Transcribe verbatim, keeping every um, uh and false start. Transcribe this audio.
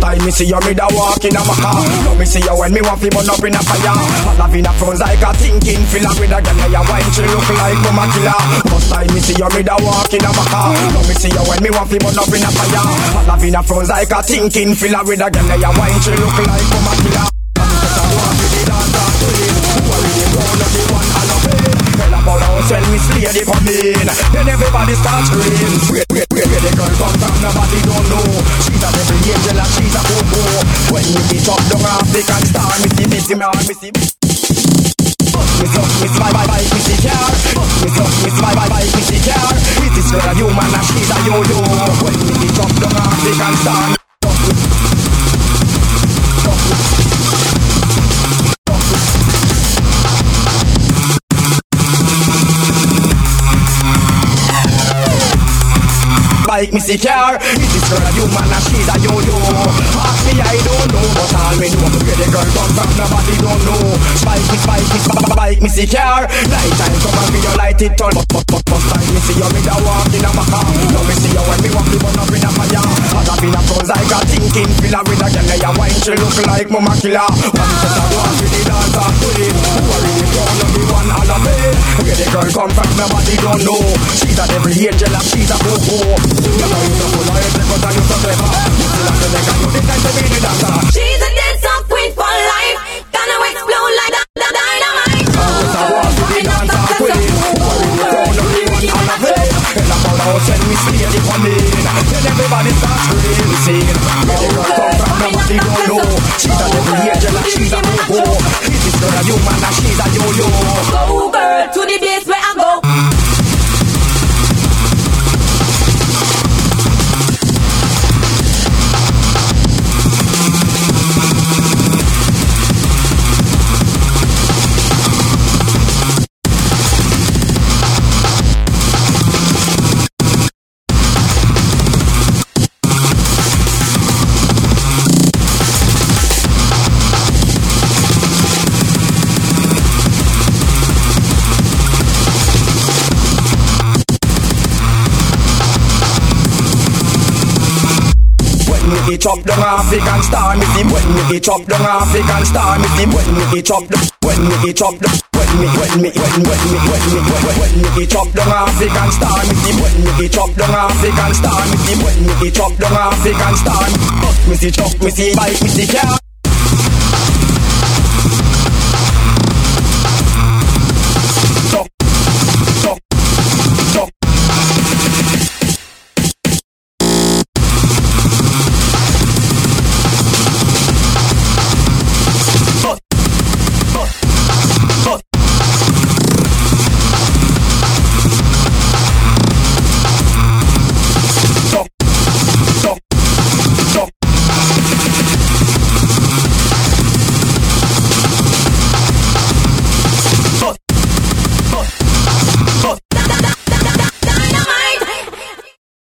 time me see you, me da walk in a maca. Now me see you when me want fi burn up in a fire. Hot love in a front like a thinking filler with a girl ya wine, she look like mama killer. First time me see you, me da walk in a maca. Now me see you when me want fi burn up in a fire. Hot love in a front like a thinking filler with a girl ya wine, she look like mama killer. Tell me lady come in, then everybody starts screaming. Wait, wait, wait, where the girl come from, nobody don't know. She's a devil angel and she's a bobo. When you get up down African star, missy, missy, man, missy. Miss up, miss my, my, my, missy car. Miss up, miss my, my, my, missy car. This girl a human and she's a yo-yo. When you get up down African star. Like me see car, it is girl a human and she's a yo-yo. Ask me I don't know, but all me know where the girl come from, nobody don't know. Spike me, spike me, spike me see car. Night time come and video light it all. But, but, but, but time me see you, me da walk in a maca. Now me see you when me walk, me burn up in a fire. Hot up in a front like a thinking filler with a girl ya wine, she look like mama killer. One just a walk with the dance and do it. Who are in the front of the one all of it? Where the girl come from, nobody don't know. She's a devil angel and she's a bobo. She's a dancer queen for life. Gonna explode like that dynamite. Send me lady come in, then everybody starts screaming. Where the girl come from, nobody don't know. She's a devil angel and she's a bobo. This girl a human and she's a yo-yo. Go girl to the place where I go. It chop down African star, me see when me it chop down African star, me see when me it chop down, when me it chop down, when me when me when when me when me when when me it chop down African star, me see when me it chop down African star, me see when me it chop down African star, me see chop, me see bite, me see car.